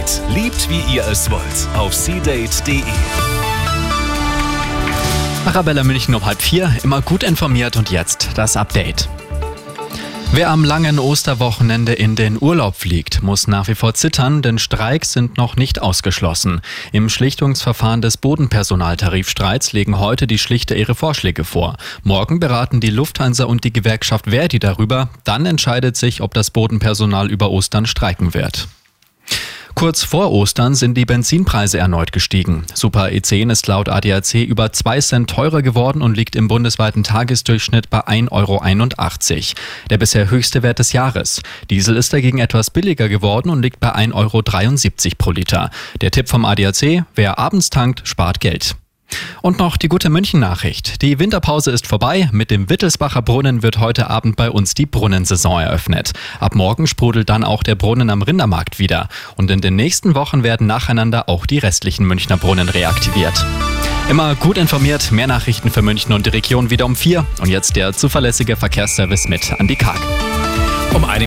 Date. Liebt, wie ihr es wollt. Auf seadate.de. Arabella München um 3:30, immer gut informiert und jetzt das Update. Wer am langen Osterwochenende in den Urlaub fliegt, muss nach wie vor zittern, denn Streiks sind noch nicht ausgeschlossen. Im Schlichtungsverfahren des Bodenpersonaltarifstreits legen heute die Schlichter ihre Vorschläge vor. Morgen beraten die Lufthansa und die Gewerkschaft ver.di darüber. Dann entscheidet sich, ob das Bodenpersonal über Ostern streiken wird. Kurz vor Ostern sind die Benzinpreise erneut gestiegen. Super E10 ist laut ADAC über 2 Cent teurer geworden und liegt im bundesweiten Tagesdurchschnitt bei 1,81 €. Der bisher höchste Wert des Jahres. Diesel ist dagegen etwas billiger geworden und liegt bei 1,73 € pro Liter. Der Tipp vom ADAC: Wer abends tankt, spart Geld. Und noch die gute München-Nachricht. Die Winterpause ist vorbei. Mit dem Wittelsbacher Brunnen wird heute Abend bei uns die Brunnensaison eröffnet. Ab morgen sprudelt dann auch der Brunnen am Rindermarkt wieder. Und in den nächsten Wochen werden nacheinander auch die restlichen Münchner Brunnen reaktiviert. Immer gut informiert, mehr Nachrichten für München und die Region wieder um 4. Und jetzt der zuverlässige Verkehrsservice mit Andi Karg.